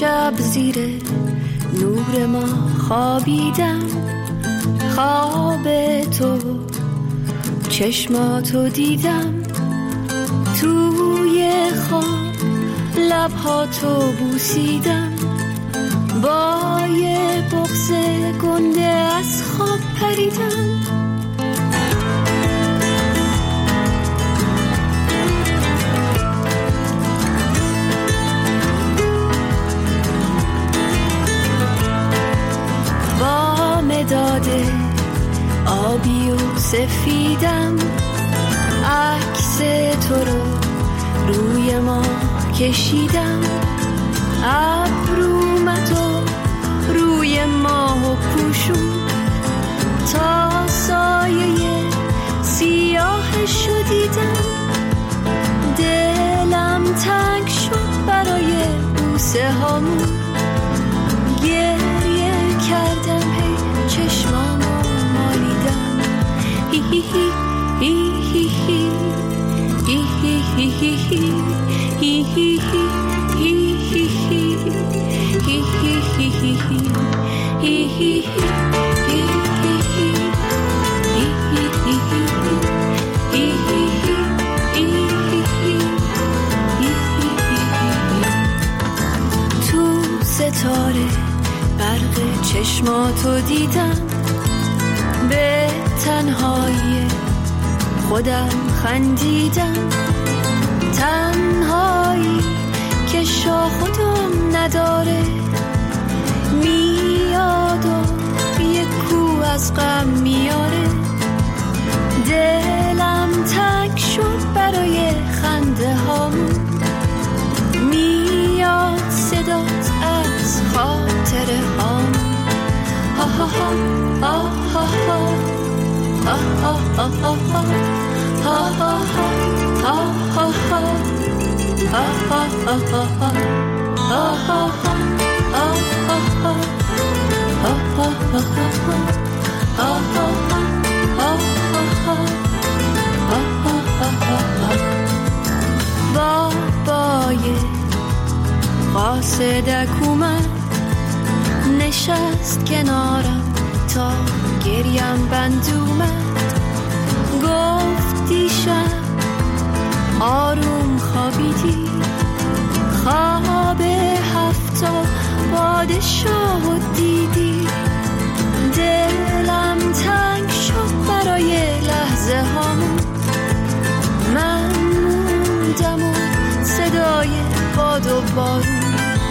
شب زیر نور ما خوابیدم، خواب تو چشماتو دیدم، توی خواب لبهاتو بوسیدم، با یه بغض گنده از خواب پریدم. با مداد آبی و سفیدم عکس تو رو روی ما کشیدم، ابرومتو روی ماه پوشون تا سایه سیاهشو دیدم، دلم تنگ شد برای بوسه هامون، گریه کردم هی چشمامو مالیدم، هی هی هی هی هی هی هی هی هی هی تو ستاره برق چشماتو دیدم، به تنهایی خودم خندیدم، تنهایی که شاه خودم نداره، میاد و یک کو از غم میاره، دلم تنگ شد برای خنده هامون، میاد صدات از خاطره هامون، ها ها ها ها ها ها ها ها ها بابای قاصدک اومد، نشست کنارم تا گریم بند اومد، گفت دیشب آروم خوابیدی، خواب هفتا پادشاه دیدی، دلم تنگ شد برای لحظه هامون، من موندم و صدای باد و بارون،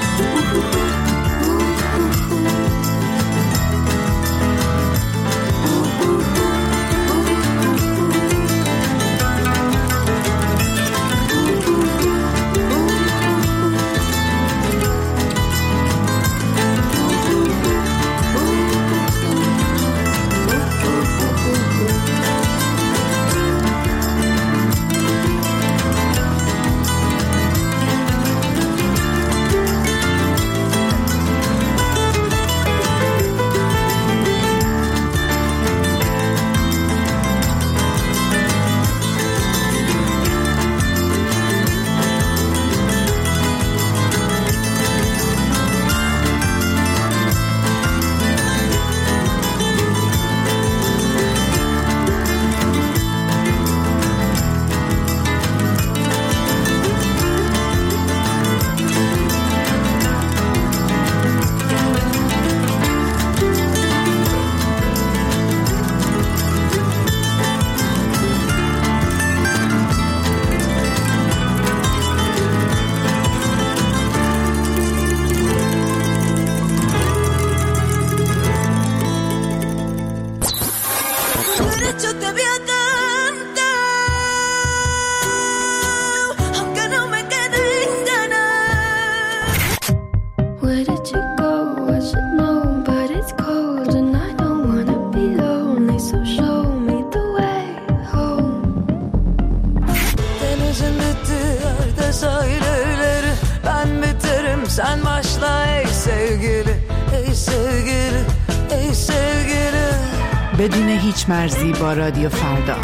Sen başla ey sevgili, ey sevgili, ey sevgili. بدون هیچ مرزی با رادیو فردا.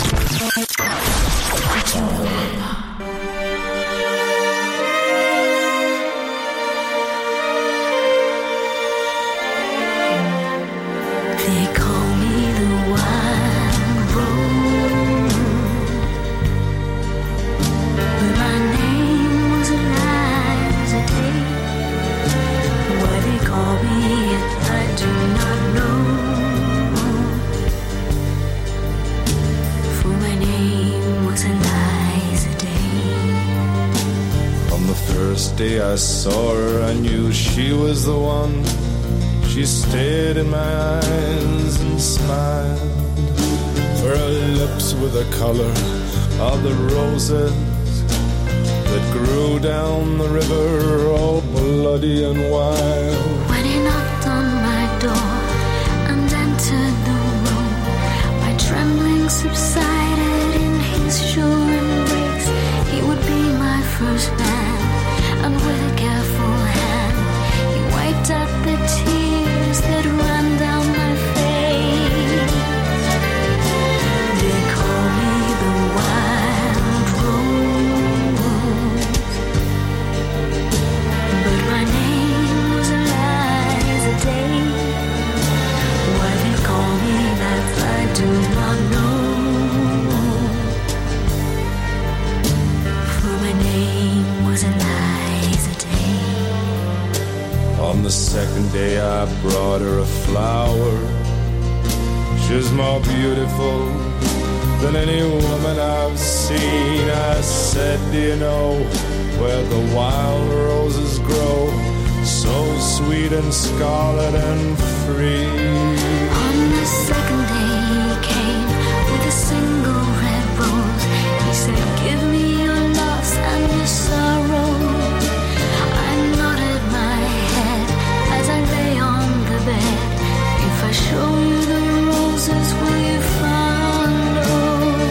First day I saw her, I knew she was the one. She stared in my eyes and smiled. Her lips were the color of the roses that grew down the river, all bloody and wild. When he knocked on my door and entered the room, my trembling subsided in his sure embrace. He would be my first man, and with a careful hand he wiped out the tears that ran down my face. They call me the wild rose, but my name was Eliza Day. Why they call me that I do not know, for my name was Eliza Day. On the second day I brought her a flower. She's more beautiful than any woman I've seen. I said, do you know where the wild roses grow, so sweet and scarlet and free? On the second day he came with a single red rose. He said, give me your loss and your sorrow. I nodded my head as I lay on the bed. If I show you the roses, will you follow?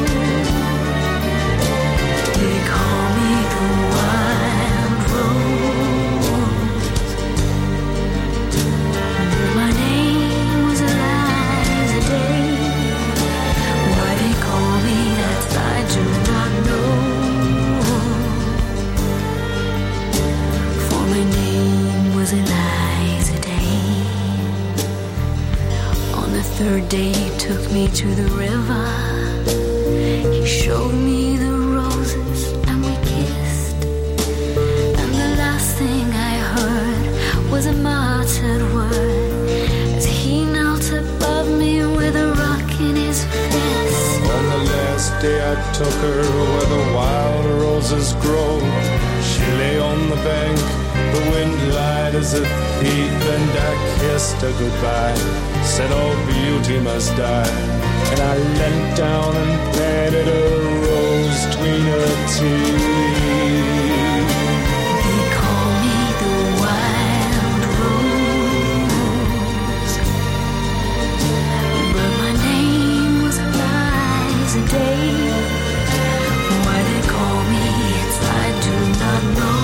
They call me the wild rose, but my name was Eliza Day. Why they call me that I do not know, for my name was Eliza Day. On the third day he took me to the river. He showed me the roses and we kissed. And the last thing I heard was a muttered word as he knelt above me with a rock in his fist. On the last day I took her where the wild roses grow. She lay on the bank, the wind lied as a thief, and I kissed her goodbye, said all beauty must die. And I leant down and planted a rose between her teeth. They call me the wild rose, but my name was Eliza Day. Why they call me it I do not know,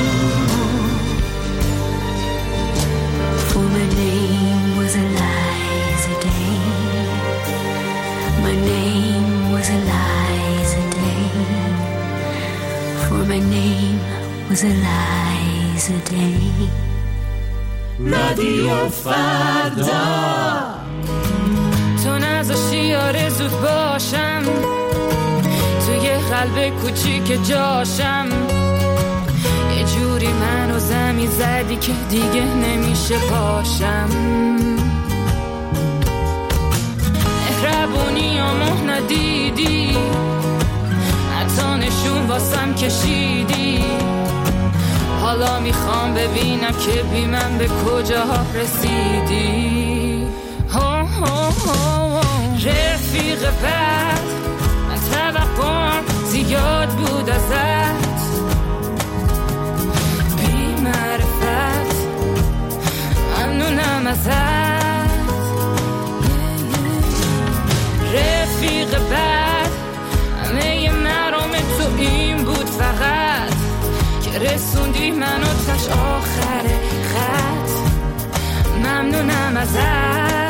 for my name was Eliza Day. My name was Eliza Day, for my name was Eliza Day. رادیو فردا. تو نذاشتی آرزوت باشم، توی قلب کوچیک جاشم. یه جوری منو زمین زدی که دیگه نمیشه پاشم. مهربونیامو ندیدی، حتی نشون واسم کشیدی. حالا میخوام ببینم که بی من به کجاها رسیدی. رفیق بد، من توقعم زیاد بود ازت. بی معرفت ممنونم ازت. رفیق بد، همه مرام تو این بود فقط که رسوندی منو تاش آخر خط. ممنونم ازت.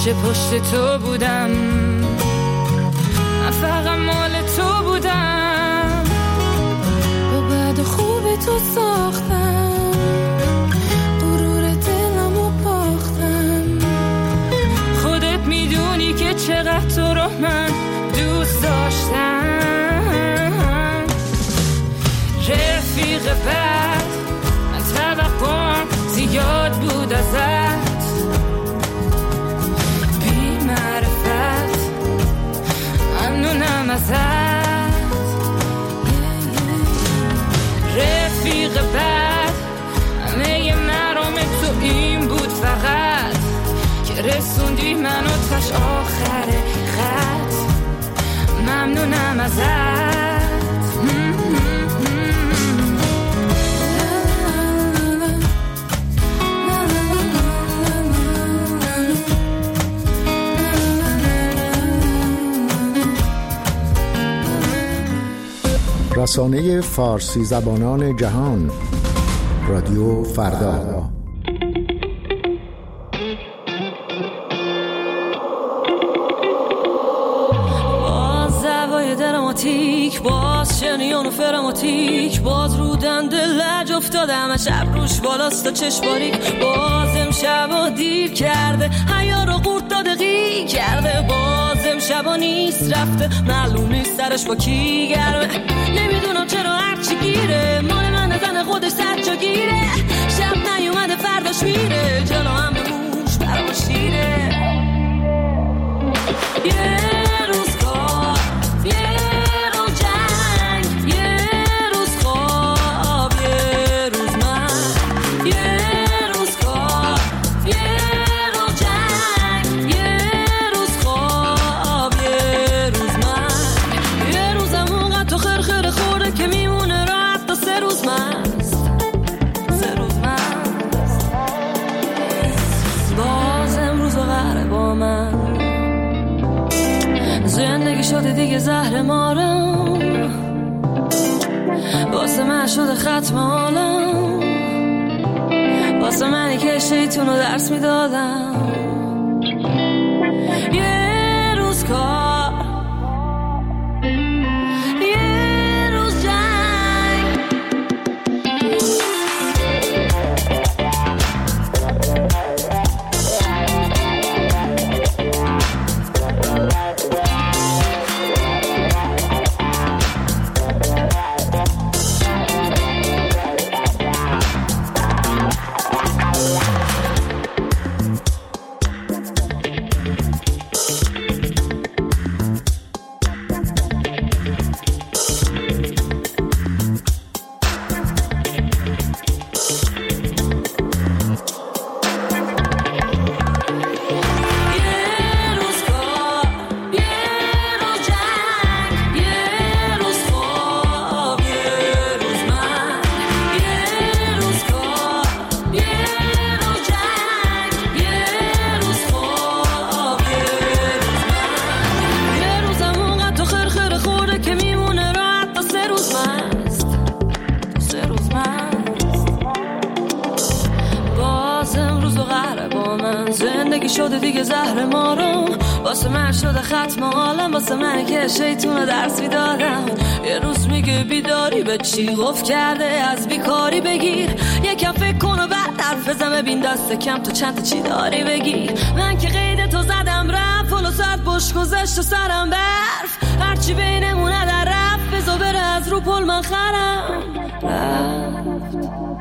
همیشه پشت تو بودم، من فقط مال تو بودم، با بعد خوب تو ساختم، غرور دلمو باختم. خودت میدونی که چقدر تو رو من دوست داشتم. رفیق بد من توقعم زیاد بود ازت، بی معرفت ممنونم ازت. رفیق بد همه مرام تو این بود فقط که رسوندی منو تاش آخر خط، ممنونم ازت. رسانه فارسی زبانان جهان، رادیو فردا. باز دوای دراماتیک، باز شنیان و فراماتیک، باز رو دنده لج افتادم، شب روش بالاست و چشم باریک، باز امشبا دیر کرده حیا رو قورت داده غی کرده، باز امشبا نیست رفته معلوم نیست سرش با کی گرمه، نمیدونم چرا هرچی گیره مال من زن خودش سجا گیره، شب نیومده فرداش میره جلو هم موش برام شیره. یه روز کار، یه روز جنگ، یه روز خواب، یه روز من، یه روز کار، یه روز جنگ، یه روز خواب، یه روز من، یه روزم اونقدر تو خرخره خورده که میمونه راحت تا 3 روز مست، 3 روز مست. باز امروز قهره با من، زندگی شده دیگه زهر مارم، واسه من شده ختم حالم، واسه منی که شیطون رو درس میدادم. یه روز کار، یه روز جنگ. زندگی شده دیگه زهر مارم، واسه من شده ختم حالم، واسه من که شیطون درس میدادم. یه روز میگه بیداری به چی گفت کرده، از بیکاری بگیر یکم فکر کن و بعد حرف بزن، ببین دست کم تو چند تا چی داری بگیر. من که قید تو زدم رفت، فلو ساعت بش گذشت و سرم برف، هرچی بینمونه در رفت، بزا بره از رو پل من خرم رفت.